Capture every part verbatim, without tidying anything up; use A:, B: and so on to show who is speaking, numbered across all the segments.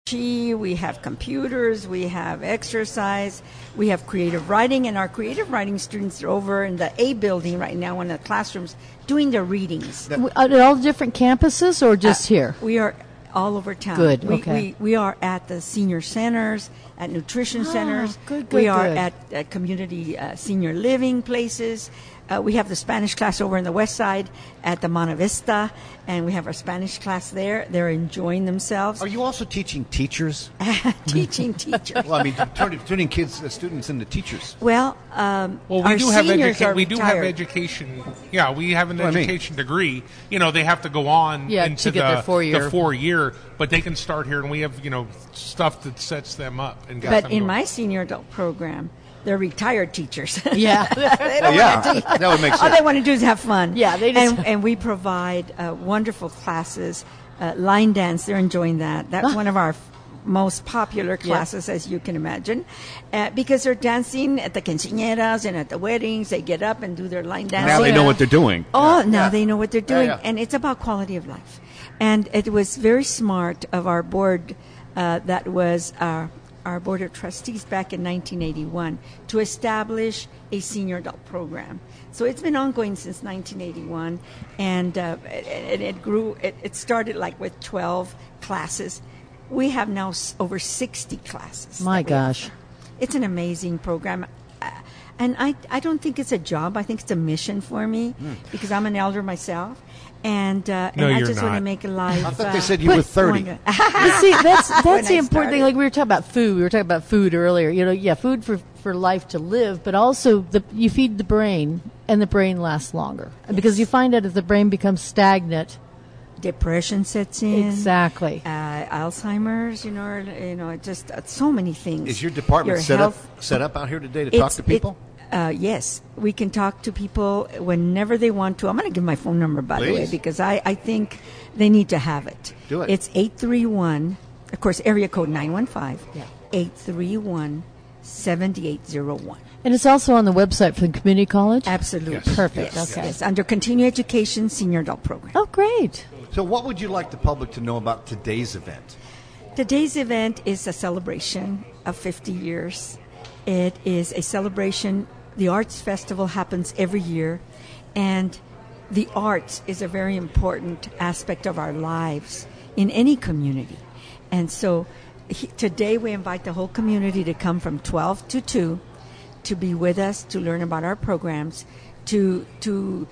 A: We have computers, we have exercise, we have creative writing, and our creative writing students are over in the A building right now in the classrooms doing their readings.
B: At all different campuses or just
A: uh,
B: here?
A: We are all over town.
B: Good,
A: we,
B: okay.
A: We, we are at the senior centers, at nutrition
B: ah,
A: centers.
B: Good, good,
A: we are
B: good.
A: at, at community uh, senior living places. Uh, we have the Spanish class over in the west side at the Monte Vista, and we have our Spanish class there. They're enjoying themselves.
C: Are you also teaching teachers?
A: Teaching teachers.
C: Well, I mean, turning, turning kids, uh, students into teachers.
A: Well, um,
D: well, we
A: our
D: do have
A: seniors
D: educa-
A: are
D: we do
A: retired.
D: have education. Yeah, we have an
C: What I mean.
D: education degree. You know, they have to go on
B: Yeah,
D: into
B: to get
D: the
B: their four-year.
D: the four year, but they can start here, and we have you know stuff that sets them up. And gets
A: But
D: them
A: in
D: going.
A: my senior adult program, they're retired teachers.
B: Yeah.
A: They don't
C: Oh,
A: wanna
C: yeah,
A: teach.
C: that would make
A: All
C: sense.
A: they want to do is have fun.
B: Yeah, they just-
A: and, and we provide uh, wonderful classes. Uh, line dance, they're enjoying that. That's
B: Ah.
A: one of our f- most popular classes, as you can imagine, uh, because they're dancing at the quinceañeras and at the weddings. They get up and do their line dancing.
C: Now they know what they're doing.
A: Oh,
C: Yeah.
A: now
C: Yeah.
A: they know what they're doing,
C: Yeah, yeah.
A: and it's about quality of life. And it was very smart of our board, uh, that was our, our board of trustees back in nineteen eighty-one, to establish a senior adult program. So it's been ongoing since nineteen eighty-one, and uh, it, it grew. It, it started like with twelve classes. We have now s- over sixty classes.
B: My
A: that we
B: gosh.
A: offer. It's an amazing program. Uh, And I, I don't think it's a job. I think it's a mission for me because I'm an elder myself. And, uh,
D: No,
A: and I
D: you're
A: just want to
D: not.
A: make a life.
C: I thought
A: uh,
C: they said you were thirty.
A: wonder-
B: But see, that's
A: When
B: that's the
A: I
B: important thing.
A: started.
B: Like we were talking about food. We were talking about food earlier. You know, yeah, food for, for life to live, but also the you feed the brain, and the brain lasts longer because you find out if the brain becomes stagnant.
A: Depression sets in.
B: Exactly.
A: Uh, Alzheimer's, you know, or, you know, just uh, so many things.
C: Is your department
A: Your
C: set
A: health-
C: up set up out here today to
A: It's-
C: talk to people?
A: It, uh, yes, we can talk to people whenever they want to. I'm going to give my phone number, by the way,
C: Please.
A: because I, I think they need to have it.
C: Do it.
A: It's eight three one, of course, area code nine one five,
B: Yeah.
A: eight three one, seven eight zero one.
B: And it's also on the website for the community college.
A: Absolutely.
C: Yes.
B: Perfect.
A: Yes,
B: Okay.
A: yes, under continuing education senior adult program.
B: Oh, great.
C: So, what would you like the public to know about today's event?
A: Today's event is a celebration of fifty years. It is a celebration. The Arts Festival happens every year, and the arts is a very important aspect of our lives in any community. And so he, today we invite the whole community to come from twelve to two to be with us, to learn about our programs, to to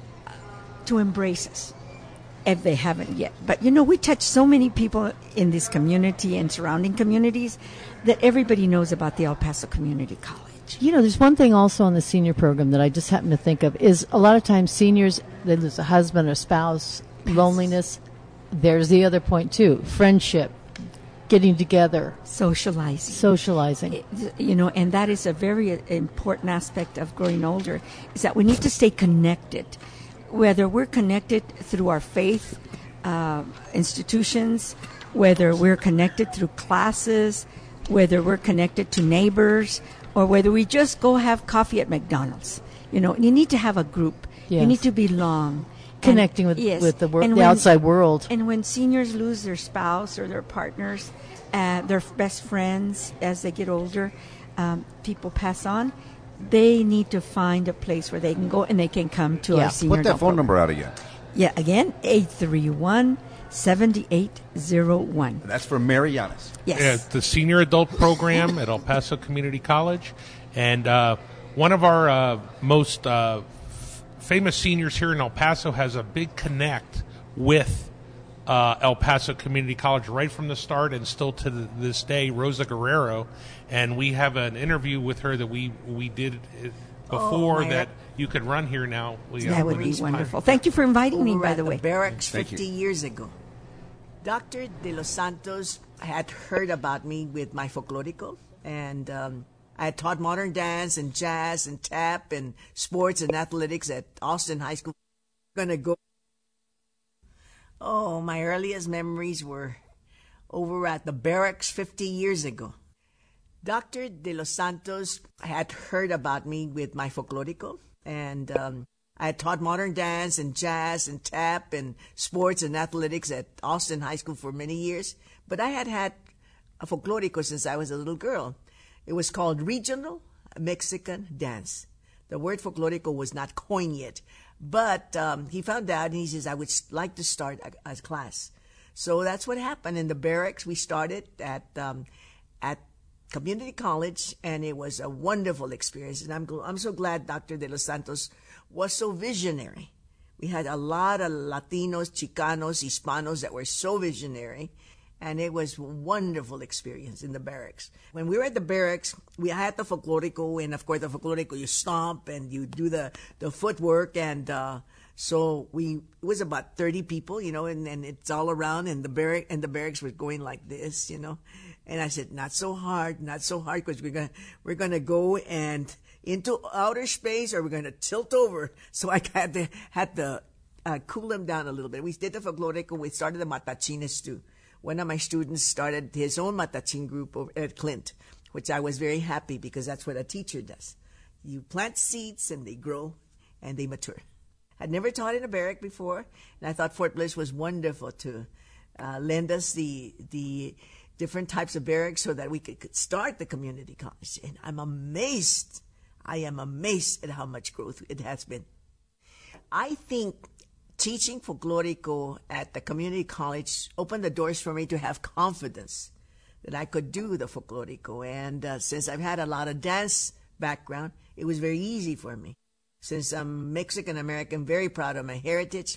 A: to embrace us if they haven't yet. But, you know, we touch so many people in this community and surrounding communities that everybody knows about the El Paso Community College.
B: You know, there's one thing also on the senior program that I just happen to think of is a lot of times seniors, they lose a husband or spouse, loneliness. There's the other point, too. Friendship, getting together,
A: Socializing.
B: socializing.
A: You know, and that is a very important aspect of growing older, is that we need to stay connected. Whether we're connected through our faith uh, institutions, whether we're connected through classes, whether we're connected to neighbors, or whether we just go have coffee at McDonald's. You know, you need to have a group.
B: Yes.
A: You need to belong.
B: Connecting with,
A: And- yes.
B: with the, wor-
A: And
B: the
A: when-
B: outside world.
A: And when seniors lose their spouse or their partners, uh, their best friends as they get older, um, people pass on, they need to find a place where they can go and they can come to
B: Yeah.
A: our senior
C: Put that
A: adult
C: phone
A: program.
C: number out again.
A: Yeah, again, eight three one, seven eight zero one.
C: That's for Mary Yanis.
A: Yes.
D: Yeah, the senior adult program at El Paso Community College. And uh, one of our uh, most uh, f- famous seniors here in El Paso has a big connect with uh, El Paso Community College right from the start and still to the, this day, Rosa Guerrero. And we have an interview with her that we, we did uh, before
E: my
D: that you could run here now. We, uh,
A: That would
D: when
A: be
D: it's time.
A: wonderful. Thank you for inviting me,
E: We were
A: by
E: at
A: the way.
E: barracks
C: Thank
E: fifty
C: you.
E: years ago. Doctor De Los Santos had heard about me with my folklorico, and um, I had taught modern dance and jazz and tap and sports and athletics at Austin High School. Gonna go. Oh, my earliest memories were over at the barracks fifty years ago. Doctor De Los Santos had heard about me with my folklorico, and um, I had taught modern dance and jazz and tap and sports and athletics at Austin High School for many years. But I had had a folklorico since I was a little girl. It was called Regional Mexican Dance. The word folklorico was not coined yet, but um, he found out and he says, I would like to start a, a class. So that's what happened in the barracks. We started at um, at community college, and it was a wonderful experience. And I'm I'm so glad Doctor De Los Santos was so visionary. We had a lot of Latinos, Chicanos, Hispanos that were so visionary, and it was a wonderful experience in the barracks. When we were at the barracks, we had the folklorico, and of course the folklorico, you stomp and you do the, the footwork, and uh, so we it was about thirty people, you know, and, and it's all around, and the barrack and the barracks were going like this, you know. And I said, not so hard, not so hard, because we're gonna we're gonna go and into outer space, or we're gonna tilt over. So I had to had to uh, cool them down a little bit. We did the folklorico. We started the matachines too. One of my students started his own matachin group over at Clint, which I was very happy because that's what a teacher does. You plant seeds and they grow and they mature. I'd never taught in a barrack before, and I thought Fort Bliss was wonderful to uh, lend us the the different types of barracks so that we could, could start the community college. And I'm amazed. I am amazed at how much growth it has been. I think teaching folklorico at the community college opened the doors for me to have confidence that I could do the folklorico. And uh, since I've had a lot of dance background, it was very easy for me. Since I'm Mexican-American, very proud of my heritage,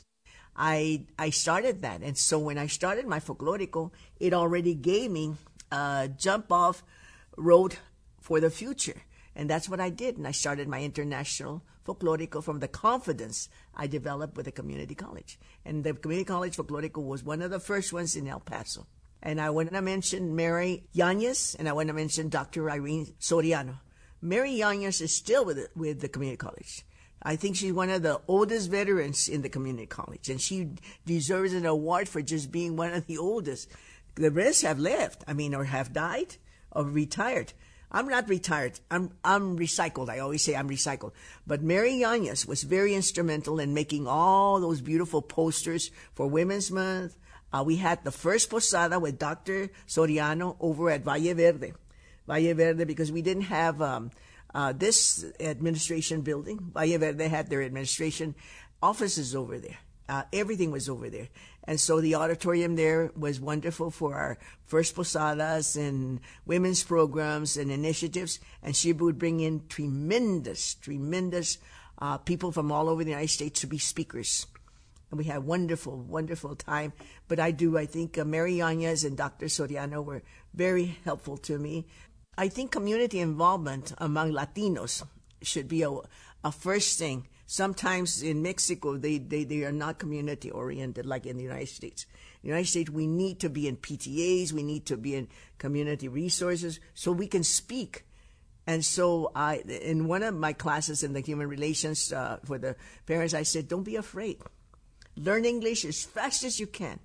E: I I started that. And so when I started my folklorico, it already gave me a jump-off road for the future. And that's what I did. And I started my international folklorico from the confidence I developed with the community college. And the community college folklorico was one of the first ones in El Paso. And I want to mention Mary Yanez, and I want to mention Doctor Irene Soriano. Mary Yanez is still with the, with the community college. I think she's one of the oldest veterans in the community college, and she deserves an award for just being one of the oldest. The rest have left, I mean, or have died or retired. I'm not retired. I'm I'm recycled. I always say I'm recycled. But Mary Yanez was very instrumental in making all those beautiful posters for Women's Month. Uh, we had the first posada with Doctor Soriano over at Valle Verde. Valle Verde, because we didn't have um, uh, this administration building. Valle Verde had their administration offices over there. Uh, everything was over there. And so the auditorium there was wonderful for our first posadas and women's programs and initiatives. And she would bring in tremendous, tremendous uh, people from all over the United States to be speakers. And we had wonderful, wonderful time. But I do, I think uh, Mary Yanez and Doctor Soriano were very helpful to me. I think community involvement among Latinos should be a, a first thing. Sometimes in Mexico, they, they, they are not community-oriented like in the United States. In the United States, we need to be in P T As, we need to be in community resources so we can speak. And so I, in one of my classes in the human relations uh, for the parents, I said, don't be afraid. Learn English as fast as you can.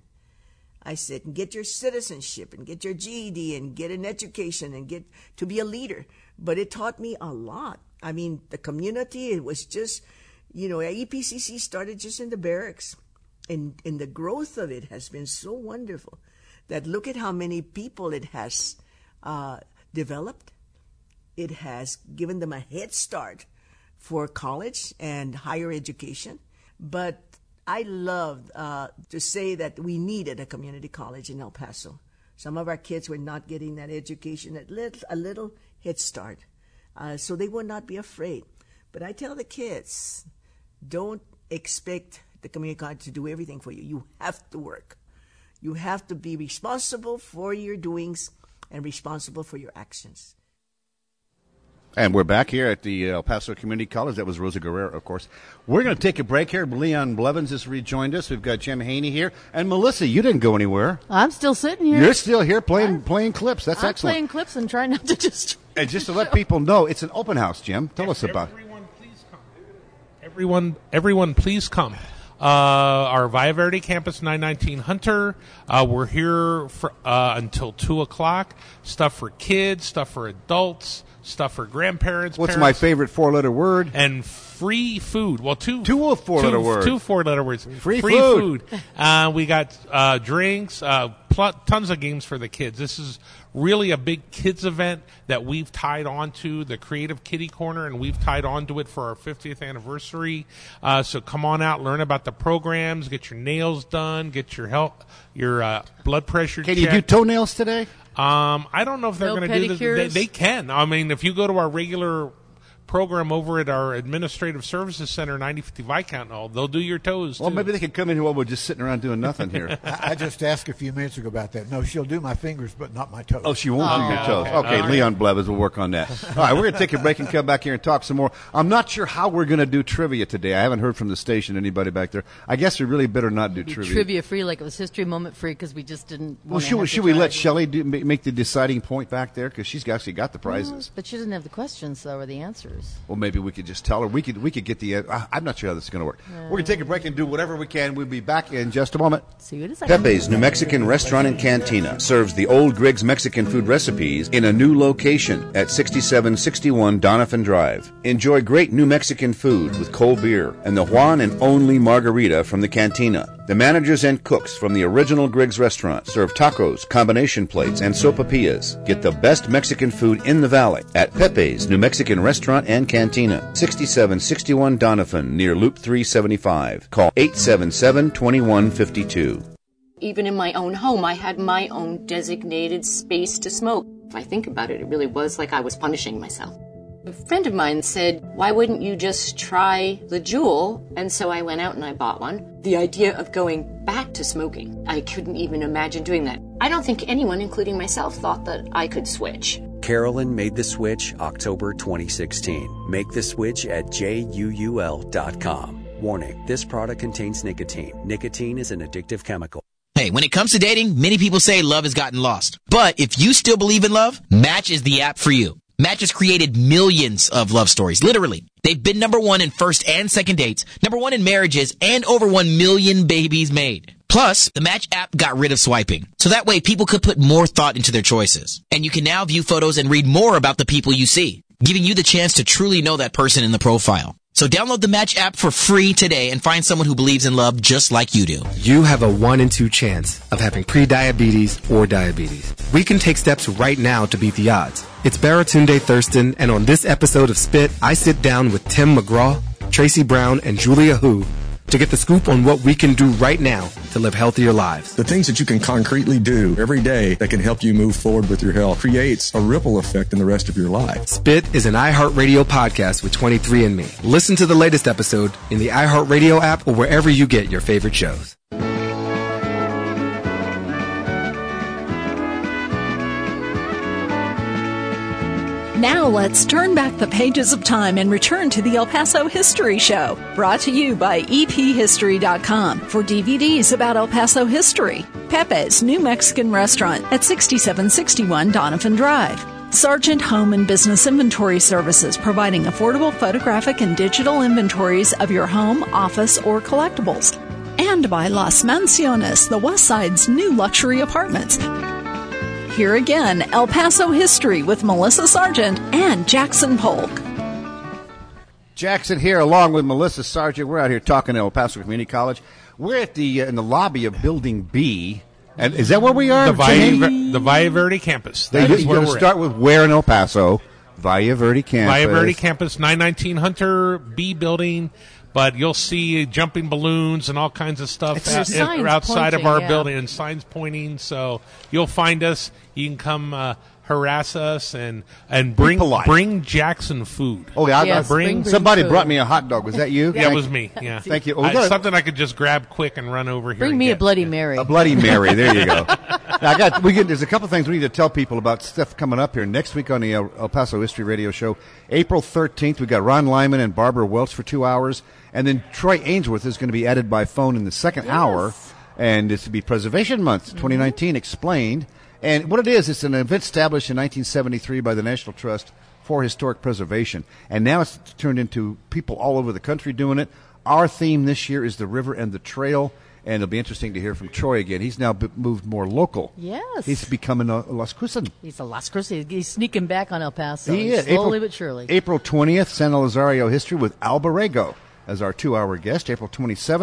E: I said, get your citizenship and get your G E D and get an education and get to be a leader. But it taught me a lot. I mean, the community, it was just... You know, E P C C started just in the barracks, and, and the growth of it has been so wonderful that look at how many people it has uh, developed. It has given them a head start for college and higher education. But I love uh, to say that we needed a community college in El Paso. Some of our kids were not getting that education, a little, a little head start, uh, so they would not be afraid. But I tell the kids, don't expect the community college to do everything for you. You have to work. You have to be responsible for your doings and responsible for your actions.
C: And we're back here at the El Paso Community College. That was Rosa Guerrero, of course. We're going to take a break here. Leon Blevins has rejoined us. We've got Jim Haney here. And Melissa, you didn't go anywhere.
B: I'm still sitting here.
C: You're still here playing I'm, playing clips. That's
B: I'm
C: excellent.
B: playing clips and trying not to just...
C: And just to let people know, it's an open house, Jim. Tell us about it.
D: Everyone, please come. Everyone, everyone, please come. Uh, our Valle Verde Campus nine nineteen Hunter. Uh, we're here for, uh, until two o'clock. Stuff for kids, stuff for adults, stuff for grandparents.
C: What's
D: parents,
C: my favorite four-letter word?
D: And free food. Well, two
C: two four-letter
D: two,
C: words.
D: Two four-letter words.
C: Free,
D: free
C: food.
D: food. Uh, we got uh, drinks, uh, plenty pl- tons of games for the kids. This is really a big kids event that we've tied onto the Creative Kitty Corner, and we've tied onto it for our fiftieth anniversary. Uh, so come on out, learn about the programs, get your nails done, get your health, your uh, blood pressure
C: Can you
D: checked.
C: do toenails today?
D: Um, I don't know if they're
B: No
D: going to do this. They,
B: pedicures?
D: they can. I mean, if you go to our regular program over at our Administrative Services Center, ninety fifty Viscount Hall, they'll do your toes,
C: Well,
D: too.
C: maybe they could come in here while we're just sitting around doing nothing here.
F: I, I just asked a few minutes ago about that. No, she'll do my fingers, but not my toes.
C: Oh, she won't do your toes.
D: okay.
C: Okay,
D: All right.
C: Leon Blevins will work on that. All right, we're going to take a break and come back here and talk some more. I'm not sure how we're going to do trivia today. I haven't heard from the station, anybody back there. I guess we really better not do
B: Be
C: trivia.
B: trivia free, like it was history moment free, because we just didn't.
C: Well,
B: wanna
C: should, we-
B: have
C: should
B: to
C: we
B: try
C: let
B: to-
C: Shelley do, ma- make the deciding point back there? Because she's actually got the prizes.
B: But she doesn't have the questions, though, or the answers.
C: Well, maybe we could just tell her. We could we could get the. Uh, I'm not sure how this is going to work. We're going to take a break and do whatever we can. We'll be back in just a moment.
B: See what is that?
G: Pepe's New Mexican Restaurant and Cantina serves the old Griggs Mexican food recipes in a new location at sixty-seven sixty-one Donovan Drive. Enjoy great New Mexican food with cold beer and the one and only margarita from the Cantina. The managers and cooks from the original Griggs restaurant serve tacos, combination plates, and sopapillas. Get the best Mexican food in the valley at Pepe's New Mexican Restaurant and Cantina, sixty-seven sixty-one Donovan, near Loop three seventy-five. Call eight seven seven, two one five two.
H: Even in my own home, I had my own designated space to smoke. If I think about it, it really was like I was punishing myself. A friend of mine said, why wouldn't you just try the Juul? And so I went out and I bought one. The idea of going back to smoking, I couldn't even imagine doing that. I don't think anyone, including myself, thought that I could switch.
I: Carolyn made the switch October twenty sixteen. Make the switch at J U U L dot com. Warning, this product contains nicotine. Nicotine is an addictive chemical.
J: Hey, when it comes to dating, many people say love has gotten lost. But if you still believe in love, Match is the app for you. Match has created millions of love stories, literally. They've been number one in first and second dates, number one in marriages, and over one million babies made. Plus, the Match app got rid of swiping, so that way people could put more thought into their choices. And you can now view photos and read more about the people you see, giving you the chance to truly know that person in the profile. So download the Match app for free today and find someone who believes in love just like you do.
K: You have a one in two chance of having prediabetes or diabetes. We can take steps right now to beat the odds. It's Baratunde Thurston, and on this episode of Spit, I sit down with Tim McGraw, Tracy Brown, and Julia Hu to get the scoop on what we can do right now to live healthier lives.
L: The things that you can concretely do every day that can help you move forward with your health creates a ripple effect in the rest of your life.
K: Spit is an iHeartRadio podcast with twenty-three and me. Listen to the latest episode in the iHeartRadio app or wherever you get your favorite shows.
M: Now let's turn back the pages of time and return to the El Paso History Show, brought to you by E P history dot com for D V Ds about El Paso history. Pepe's New Mexican Restaurant at sixty-seven sixty-one Donovan Drive. Sargent Home and Business Inventory Services, providing affordable photographic and digital inventories of your home, office, or collectibles. And by Las Mansiones, the West Side's new luxury apartments. Here again, El Paso History with Melissa Sargent and Jackson Polk.
C: Jackson here, along with Melissa Sargent. We're out here talking at El Paso Community College. We're at the uh, in the lobby of Building B. And is that where we are?
D: The Valle, Ver- the Valle Verde campus.
C: They
D: That
C: do,
D: is
C: you're
D: where
C: going to
D: we're
C: start
D: at.
C: with where in El Paso? Valle Verde campus.
D: Valle Verde campus, nine nineteen Hunter B building. But you'll see jumping balloons and all kinds of stuff
B: It's
D: out,
B: signs
D: outside
B: pointing,
D: of our
B: yeah.
D: building, and signs pointing. So you'll find us. You can come uh, harass us and and bring
C: polite.
D: bring Jackson food.
C: Oh, yeah. I-
B: Yes,
D: bring-
B: bring
C: Somebody
B: food.
C: brought me a hot dog. Was that you?
D: Yeah,
C: Thank
D: it was
C: you.
D: me. Yeah,
C: Thank you. Oh,
D: I-
C: we got-
D: something I could just grab quick and run over here.
B: Bring
D: and
B: me a
D: get.
B: Bloody Mary.
C: A Bloody Mary. There you go. Now, I got. We get. There's a couple things we need to tell people about stuff coming up here next week on the El, El Paso History Radio Show. April thirteenth, we got Ron Lyman and Barbara Welch for two hours, and then Troy Ainsworth is going to be added by phone in the second
B: Yes.
C: hour, and it's to be Preservation Month twenty nineteen explained. And what it is, it's an event established in nineteen seventy-three by the National Trust for Historic Preservation, and now it's turned into people all over the country doing it. Our theme this year is the river and the trail. And it'll be interesting to hear from Troy again. He's now b- moved more local.
B: Yes.
C: He's becoming a Las Cruces.
B: He's a Las Cruces. He's sneaking back on El Paso.
C: He is.
B: Slowly
C: April,
B: but surely.
C: April twentieth, San Elizario History with Al Borrego as our two-hour guest. April twenty-seventh,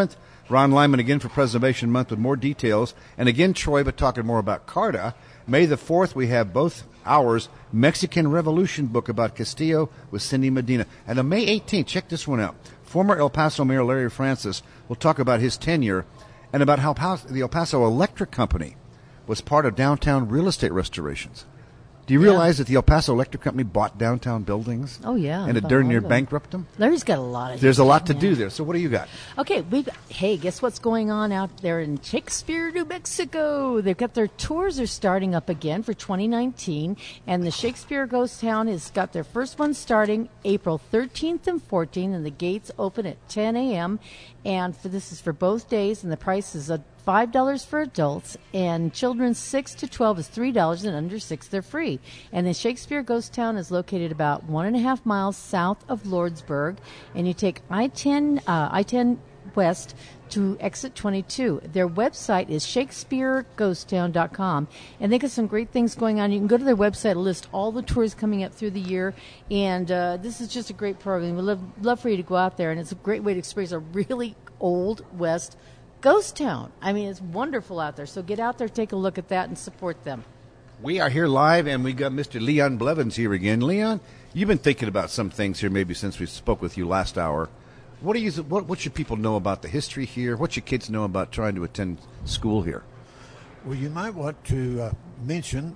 C: Ron Lyman again for Preservation Month with more details. And again, Troy, but talking more about Carta. May the fourth, we have both hours Mexican Revolution book about Castillo with Cindy Medina. And on May eighteenth, check this one out. Former El Paso Mayor Larry Francis will talk about his tenure and about how the El Paso Electric Company was part of downtown real estate restorations. Do you realize yeah. that the El Paso Electric Company bought downtown buildings?
B: Oh, yeah.
C: And it darn near bankrupt them?
B: Larry's got a lot of
C: There's a lot to
B: man.
C: do there. So what do you got?
B: Okay, we hey, guess what's going on out there in Shakespeare, New Mexico? They've got their tours are starting up again for twenty nineteen, and the Shakespeare Ghost Town has got their first one starting April thirteenth and fourteenth, and the gates open at ten a.m. And for this is for both days, and the price is a five dollars for adults, and children six to twelve is three dollars, and under six they're free. And the Shakespeare Ghost Town is located about one and a half miles south of Lordsburg, and you take I ten uh, I ten west to exit twenty-two. Their website is shakespeare ghost town dot com, and they got some great things going on. You can go to their website and list all the tours coming up through the year, and uh, this is just a great program. We'd love, love for you to go out there, and it's a great way to experience a really old West ghost town. I mean, it's wonderful out there. So get out there, take a look at that, and support them.
C: We are here live, and we got Mister Leon Blevins here again. Leon, you've been thinking about some things here maybe since we spoke with you last hour. What do you? What, what should people know about the history here? What should kids know about trying to attend school here?
F: Well, you might want to uh, mention,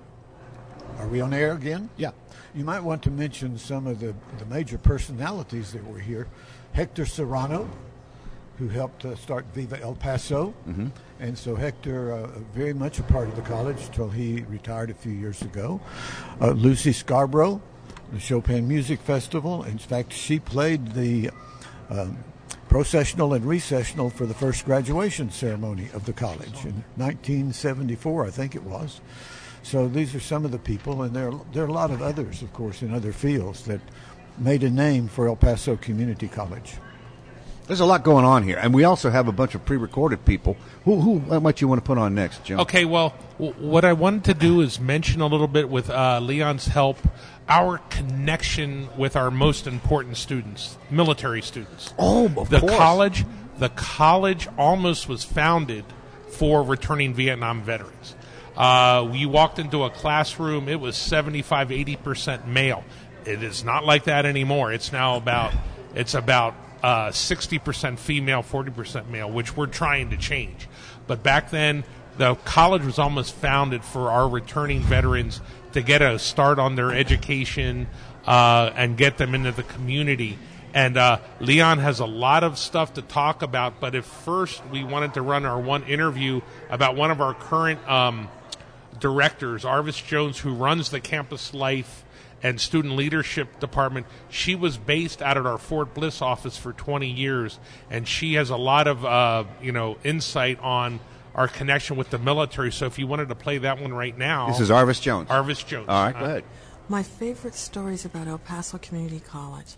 F: are we on air again?
C: Yeah.
F: You might want to mention some of the, the major personalities that were here. Hector Serrano, who helped uh, start Viva El Paso.
C: Mm-hmm.
F: And so Hector, uh, very much a part of the college until he retired a few years ago. Uh, Lucy Scarborough, the Chopin Music Festival. In fact, she played the um, processional and recessional for the first graduation ceremony of the college in nineteen seventy-four, I think it was. So these are some of the people, and there are, there are a lot of others, of course, in other fields that made a name for El Paso Community College.
C: There's a lot going on here, and we also have a bunch of pre-recorded people. Who, who what might you want to put on next, Jim?
D: Okay, well, w- what I wanted to do is mention a little bit with uh, Leon's help, our connection with our most important students, military students.
C: Oh, of
D: the
C: course.
D: college, the college almost was founded for returning Vietnam veterans. Uh, you walked into a classroom, it was seventy-five, eighty percent male. It is not like that anymore. It's now about, it's about uh, sixty percent female, forty percent male, which we're trying to change. But back then, the college was almost founded for our returning veterans to get a start on their education uh, and get them into the community. And uh, Leon has a lot of stuff to talk about, but if first we wanted to run our one interview about one of our current um, directors, Arvis Jones, who runs the campus life and student leadership department. She was based out at our Fort Bliss office for twenty years, and she has a lot of uh, you know insight on our connection with the military. So if you wanted to play that one right now.
C: This is Arvis Jones.
D: Arvis Jones.
C: All right, go ahead.
N: My favorite stories about El Paso Community College.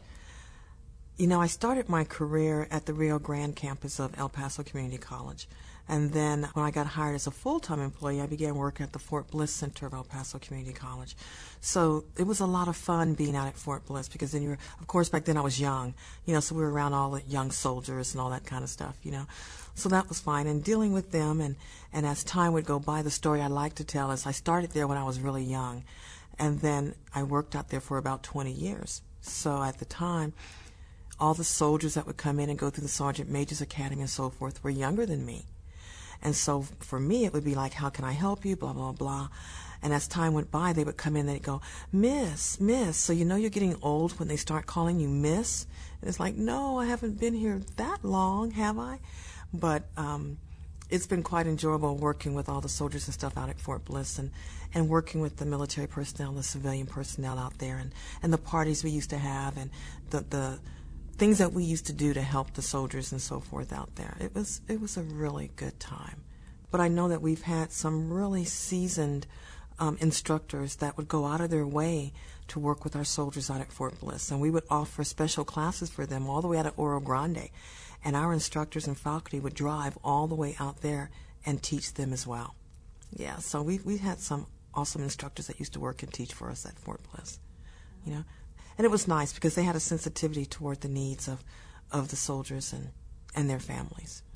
N: You know, I started my career at the Rio Grande campus of El Paso Community College. And then when I got hired as a full-time employee, I began work at the Fort Bliss Center of El Paso Community College. So it was a lot of fun being out at Fort Bliss because then you were, of course, back then I was young, you know, so we were around all the young soldiers and all that kind of stuff, you know. So that was fine. And dealing with them, and, and as time would go by, the story I like to tell is I started there when I was really young. And then I worked out there for about twenty years. So at the time, all the soldiers that would come in and go through the Sergeant Major's Academy and so forth were younger than me. And so for me, it would be like, how can I help you, blah, blah, blah. And as time went by, they would come in and they'd go, Miss, Miss. So you know you're getting old when they start calling you Miss? And it's like, no, I haven't been here that long, have I? But um, it's been quite enjoyable working with all the soldiers and stuff out at Fort Bliss, and, and working with the military personnel and the civilian personnel out there, and, and the parties we used to have, and the, the things that we used to do to help the soldiers and so forth out there. It was it was a really good time. But I know that we've had some really seasoned um, instructors that would go out of their way to work with our soldiers out at Fort Bliss, and we would offer special classes for them all the way out at Oro Grande. And our instructors and faculty would drive all the way out there and teach them as well. Yeah, so we we had some awesome instructors that used to work and teach for us at Fort Bliss, you know. And it was nice because they had a sensitivity toward the needs of, of the soldiers and, and their families.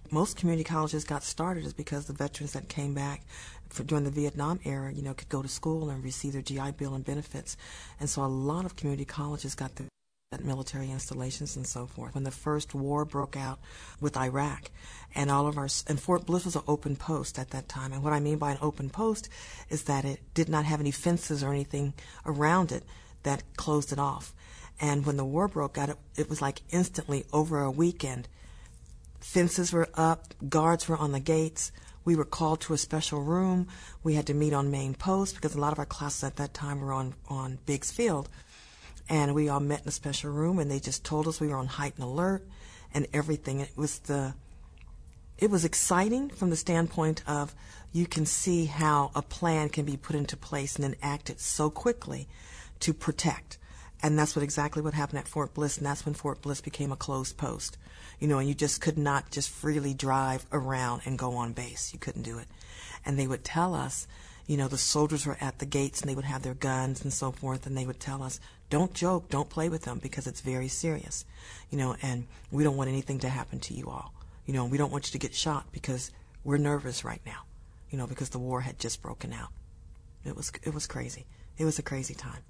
N: most community colleges got started is because the veterans that came back for, during the Vietnam era, you know, could go to school and receive their G I Bill and benefits. And so a lot of community colleges got the military installations and so forth. When the first war broke out with Iraq, and all of our, and Fort Bliss was an open post at that time. And what I mean by an open post is that it did not have any fences or anything around it that closed it off. And when the war broke out, it, it was like instantly over a weekend. Fences were up, guards were on the gates. We were called to a special room. We had to meet on main post because a lot of our classes at that time were on, on Biggs Field. And we all met in a special room, and they just told us we were on heightened alert and everything. It was the, it was exciting from the standpoint of you can see how a plan can be put into place and then acted so quickly to protect. And that's what exactly what happened at Fort Bliss, and that's when Fort Bliss became a closed post. You know, and you just could not just freely drive around and go on base. You couldn't do it. And they would tell us, you know, the soldiers were at the gates and they would have their guns and so forth, and they would tell us, don't joke, don't play with them because it's very serious, you know, and we don't want anything to happen to you all. You know, we don't want you to get shot because we're nervous right now, you know, because the war had just broken out. It was, it was crazy. It was a crazy time.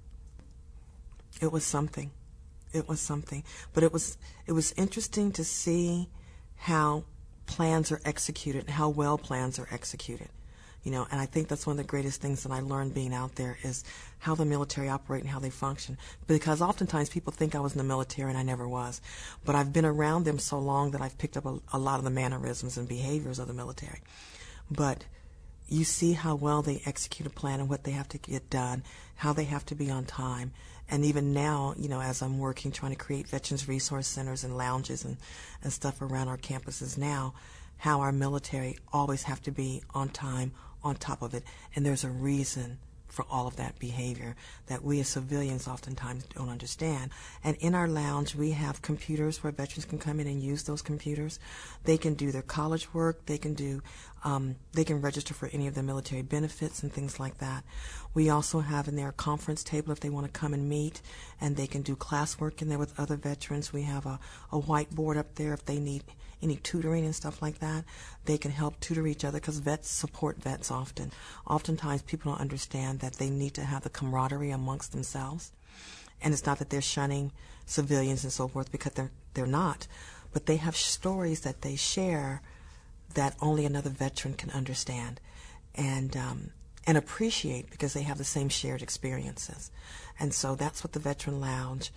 N: It was something. It was something. But it was, it was interesting to see how plans are executed and how well plans are executed. You know, and I think that's one of the greatest things that I learned being out there is how the military operate and how they function. Because oftentimes people think I was in the military and I never was. But I've been around them so long that I've picked up a, a lot of the mannerisms and behaviors of the military. But you see how well they execute a plan and what they have to get done, how they have to be on time. And even now, you know, as I'm working, trying to create veterans resource centers and lounges and, and stuff around our campuses now, how our military always have to be on time, on top of it. And there's a reason for all of that behavior that we as civilians oftentimes don't understand. And in our lounge, we have computers where veterans can come in and use those computers. They can do their college work. They can do, um, they can register for any of the military benefits and things like that. We also have in there a conference table if they want to come and meet, and they can do classwork in there with other veterans. We have a, a whiteboard up there if they need any tutoring and stuff like that. They can help tutor each other because vets support vets often. Oftentimes people don't understand that they need to have the camaraderie amongst themselves. And it's not that they're shunning civilians and so forth because they're, they're not. But they have stories that they share that only another veteran can understand and, um, and appreciate because they have the same shared experiences. And so that's what the Veteran Lounge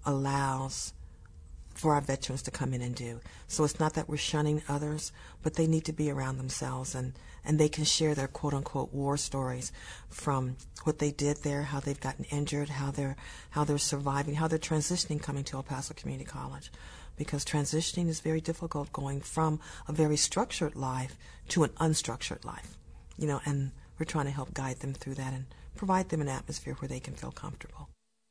N: allows for our veterans to come in and do. So it's not that we're shunning others, but they need to be around themselves, and, and they can share their quote-unquote war stories from what they did there, how they've gotten injured, how they're, how they're surviving, how they're transitioning coming to El Paso Community College. Because transitioning is very difficult, going from a very structured life to an unstructured life. You know, and we're trying to help guide them through that and provide them an atmosphere where they can feel comfortable.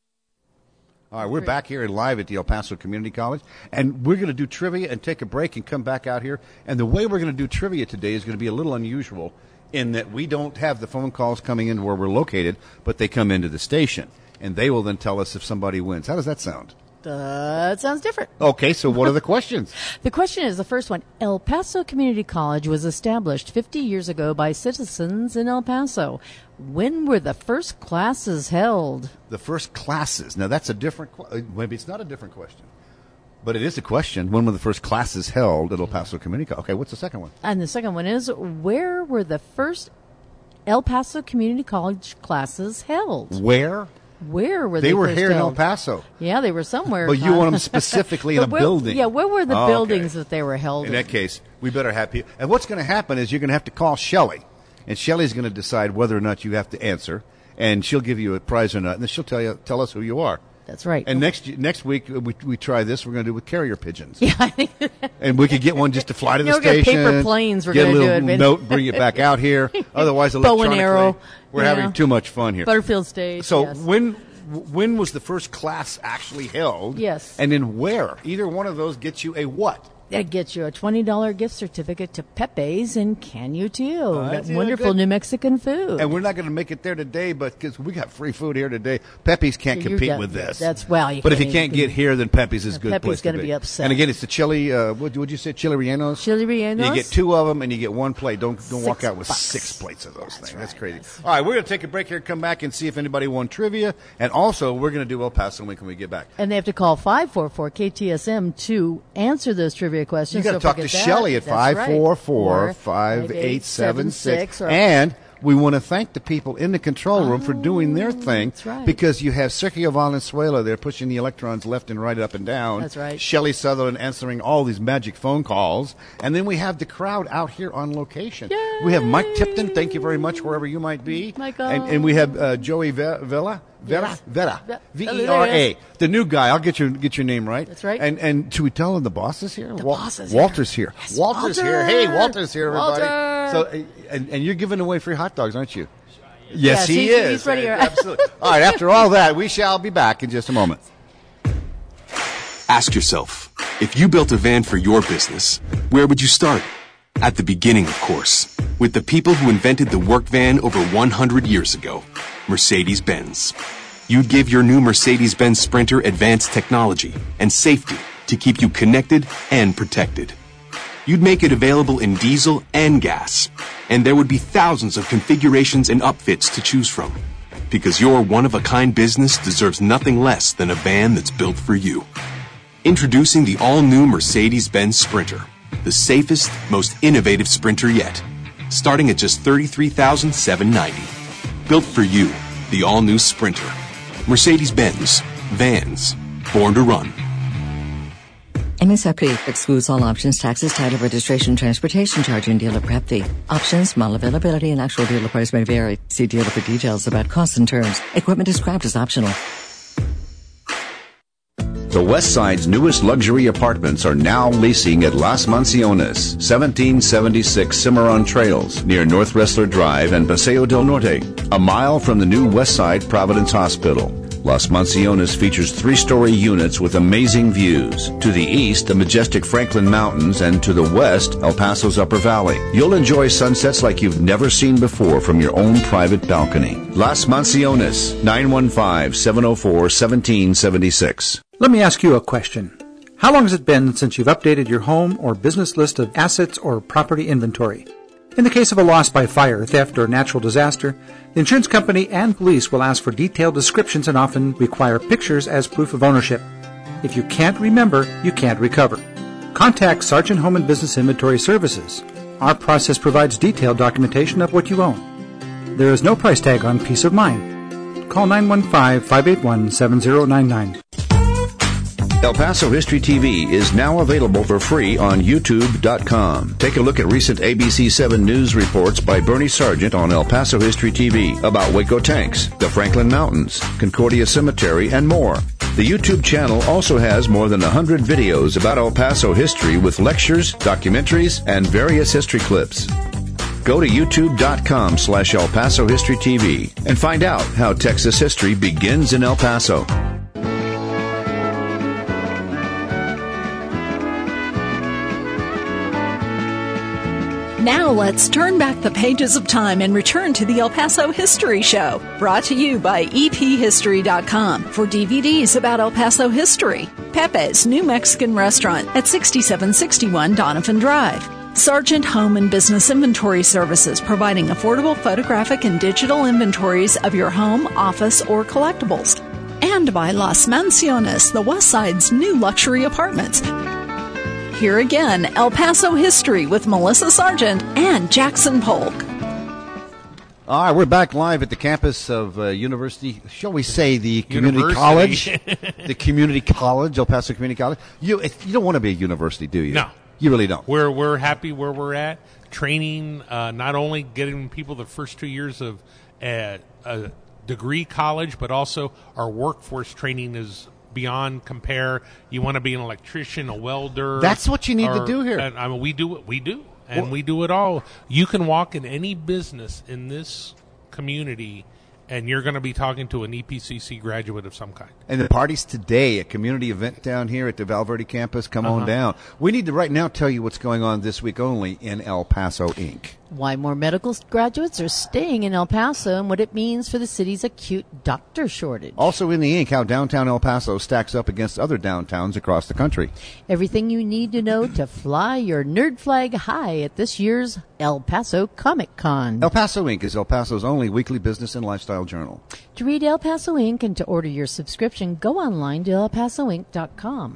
C: All right, we're back here live at the El Paso Community College, and we're going to do trivia and take a break and come back out here. And the way we're going to do trivia today is going to be a little unusual in that we don't have the phone calls coming in where we're located, but they come into the station, and they will then tell us if somebody wins. How does that sound?
B: That sounds different.
C: Okay, so what are the questions?
B: The question is the first one. El Paso Community College was established fifty years ago by citizens in El Paso. When were the first classes held?
C: The first classes. Now, that's a different question. Maybe it's not a different question, but it is a question. When were the first classes held at El Paso Community College? Okay, what's the second one?
B: And the second one is, where were the first El Paso Community College classes held?
C: Where?
B: Where were they?
C: They were
B: first
C: here in El
B: held?
C: Paso.
B: Yeah, they were somewhere.
C: But you want them specifically in a
B: where,
C: building.
B: Yeah, where were the
C: oh,
B: buildings
C: okay.
B: that they were held
C: in?
B: In
C: that case, we better have people. And what's going to happen is you're going to have to call Shelley. And Shelley's going to decide whether or not you have to answer. And she'll give you a prize or not. And then she'll tell you, tell us who you are.
B: That's right.
C: And next next week, we, we try this. We're going to do it with carrier pigeons.
B: Yeah, I think
C: and we could get one just to fly to the
B: no,
C: station.
B: Paper planes. We're
C: get
B: going
C: a
B: to
C: little
B: do it.
C: note, bring it back out here. Otherwise,
B: bow
C: electronically,
B: and arrow.
C: We're
B: yeah.
C: having too much fun here.
B: Butterfield Stage.
C: So
B: yes.
C: when when was the first class actually held?
B: Yes.
C: And then where? Either one of those gets you a what?
B: That gets you a twenty dollars gift certificate to Pepe's in Canutillo.
C: Oh,
B: that
C: that's
B: wonderful
C: good.
B: New Mexican food.
C: And we're not going to make it there today, but because we got free food here today, Pepe's can't
B: You're
C: compete
B: done.
C: with this.
B: That's well. You
C: but if
B: can't
C: you can't
B: even-
C: get here, then Pepe's is a good
B: Pepe's
C: place to
B: gonna
C: be.
B: be upset.
C: And again, it's the chili. Uh, what would you say? Chili rellenos.
B: Chili rellenos?
C: You get two of them, and you get one plate. Don't don't
B: Six
C: walk out with
B: bucks.
C: six plates of those things. That's crazy. All right, we're going to take a break here, come back, and see if anybody won trivia, and also we're going to do El Paso Week when we get back.
B: And they have to call five four four K T S M to answer those trivia questions.
C: You got to
B: So
C: talk to
B: forget that.
C: Shelley at
B: That's
C: five
B: right.
C: four four,
B: Or
C: five eight seven six.
B: or-
C: And we want to thank the people in the control room for doing their thing.
B: that's right.
C: Because you have Sergio Valenzuela there pushing the electrons left and right, up and down.
B: That's right.
C: Shelley Sutherland answering all these magic phone calls. And then we have the crowd out here on location. We have Mike Tipton. Thank you very much, wherever you might be.
B: Michael.
C: And, and we have uh, Joey Ve- Vela. Vera,
B: Yes.
C: Vera,
B: Ve-
C: V
B: oh,
C: E
B: there
C: R
B: he
C: A,
B: is.
C: the new guy. I'll get your get your name right.
B: That's right.
C: And and should we tell him the boss is here?
B: The
C: Wal-
B: boss is here.
C: Walter's here.
B: Yes,
C: Walter's
B: Walter.
C: here. Hey, Walter's here, everybody.
B: Walter.
C: So, uh, and, and you're giving away free hot dogs, aren't you? Yes,
B: Yes,
C: he
B: he's-
C: is.
B: he's ready.
C: Absolutely. All right. After all that, we shall be back in just a moment.
O: Ask yourself, if you built a van for your business, where would you start? At the beginning, of course, with the people who invented the work van over one hundred years ago, Mercedes-Benz. You'd give your new Mercedes-Benz Sprinter advanced technology and safety to keep you connected and protected. You'd make it available in diesel and gas, and there would be thousands of configurations and upfits to choose from. Because your one-of-a-kind business deserves nothing less than a van that's built for you. Introducing the all-new Mercedes-Benz Sprinter, the safest, most innovative Sprinter yet, starting at just thirty-three thousand seven hundred ninety dollars. Built for you, the all-new Sprinter. Mercedes-Benz. Vans. Born to run.
P: M S R P excludes all options, taxes, title, registration, transportation charge, and dealer prep fee. Options, model availability, and actual dealer price may vary. See dealer for details about costs and terms. Equipment described as optional.
G: The West Side's newest luxury apartments are now leasing at Las Mansiones, seventeen seventy-six Cimarron Trails, near North Wrestler Drive and Paseo del Norte, a mile from the new West Side Providence Hospital. Las Mansiones features three-story units with amazing views. To the east, the majestic Franklin Mountains, and to the west, El Paso's Upper Valley. You'll enjoy sunsets like you've never seen before from your own private balcony. Las Mansiones, nine one five, seven oh four, one seven seven six.
Q: Let me ask you a question. How long has it been since you've updated your home or business list of assets or property inventory? In the case of a loss by fire, theft, or natural disaster, the insurance company and police will ask for detailed descriptions and often require pictures as proof of ownership. If you can't remember, you can't recover. Contact Sargent Home and Business Inventory Services. Our process provides detailed documentation of what you own. There is no price tag on peace of mind. Call nine one five, five eight one, seven zero nine nine.
G: El Paso History T V is now available for free on YouTube dot com. Take a look at recent A B C seven news reports by Bernie Sargent on El Paso History T V about Waco Tanks, the Franklin Mountains, Concordia Cemetery, and more. The YouTube channel also has more than one hundred videos about El Paso history with lectures, documentaries, and various history clips. Go to YouTube dot com slash El Paso History T V and find out how Texas history begins in El Paso.
M: Now let's turn back the pages of time and return to the El Paso History Show, brought to you by E P history dot com for D V Ds about El Paso history. Pepe's New Mexican Restaurant at sixty-seven sixty-one Donovan Drive. Sargent Home and Business Inventory Services, providing affordable photographic and digital inventories of your home, office, or collectibles. And by Las Mansiones, the West Side's new luxury apartments. Here again, El Paso History with Melissa Sargent and Jackson Polk.
C: All right, we're back live at the campus of uh, University, shall we say the community
D: University.
C: college, the community college, El Paso Community College. You you don't want to be a university, do you?
D: No.
C: You really don't.
D: We're we're happy where we're at. Training, uh, not only getting people the first two years of uh, a degree college, but also our workforce training is beyond compare. You want to be an electrician, a welder.
C: That's what you need
D: or,
C: to do here.
D: And, I mean, we do it. We do, and
C: Well-
D: we do it all. You can walk in any business in this community and you're going to be talking to an E P C C graduate of some kind.
C: And the party's today, a community event down here at the Valverde campus. Come
D: Uh-huh.
C: on down. We need to right now tell you what's going on this week only in El Paso, Incorporated.
B: Why more medical graduates are staying in El Paso and what it means for the city's acute doctor shortage.
C: Also in the ink, how downtown El Paso stacks up against other downtowns across the country.
B: Everything you need to know to fly your nerd flag high at this year's El Paso Comic Con.
C: El Paso Incorporated is El Paso's only weekly business and lifestyle journal.
B: To read El Paso Incorporated and to order your subscription, go online to el paso inc dot com.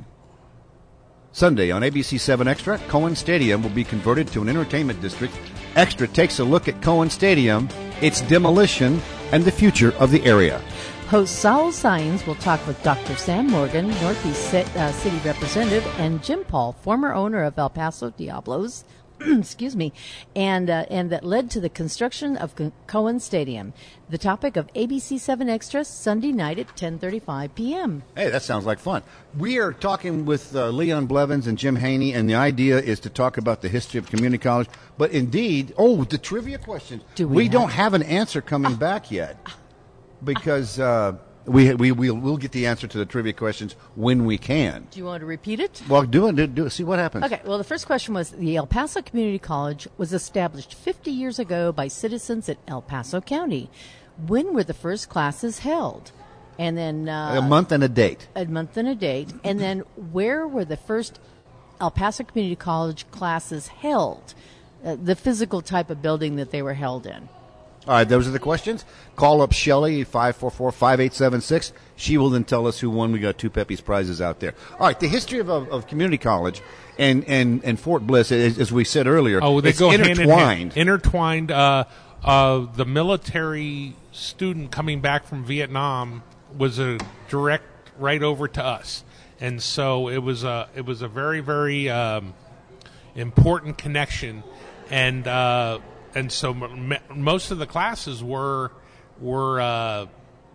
C: Sunday on A B C seven Extra, Cohen Stadium will be converted to an entertainment district. Extra takes a look at Cohen Stadium, its demolition, and the future of the area.
B: Host Saul Sines will talk with Doctor Sam Morgan, Northeast uh, City Representative, and Jim Paul, former owner of El Paso Diablos, excuse me, and uh, and that led to the construction of Cohen Stadium. The topic of A B C seven Extra, Sunday night at ten thirty-five p.m.
C: Hey, that sounds like fun. We are talking with uh, Leon Blevins and Jim Haney, and the idea is to talk about the history of community college. But indeed, oh, the trivia question.
B: Do we
C: we
B: have-
C: don't have an answer coming back yet because uh, we we we'll, we'll get the answer to the trivia questions when we can.
B: Do you want to repeat it?
C: Well, do it. Do, do it. See what happens.
B: Okay, well, the first question was, the El Paso Community College was established fifty years ago by citizens at El Paso County. When were the first classes held? And then... Uh,
C: A month and a date.
B: A month and a date. And then where were the first El Paso Community College classes held? Uh, the physical type of building that they were held in.
C: All right, those are the questions. Call up Shelley, five four four, five eight seven six. She will then tell us who won. We got two Pepe's prizes out there. All right, the history of, of, of community college and, and, and Fort Bliss, as, as we said earlier,
D: Oh, they
C: it's
D: go
C: intertwined.
D: hand in hand. Intertwined. Uh, uh, the military student coming back from Vietnam was a direct right over to us, and so it was a it was a very very um, important connection, and uh, and so m- most of the classes were were uh,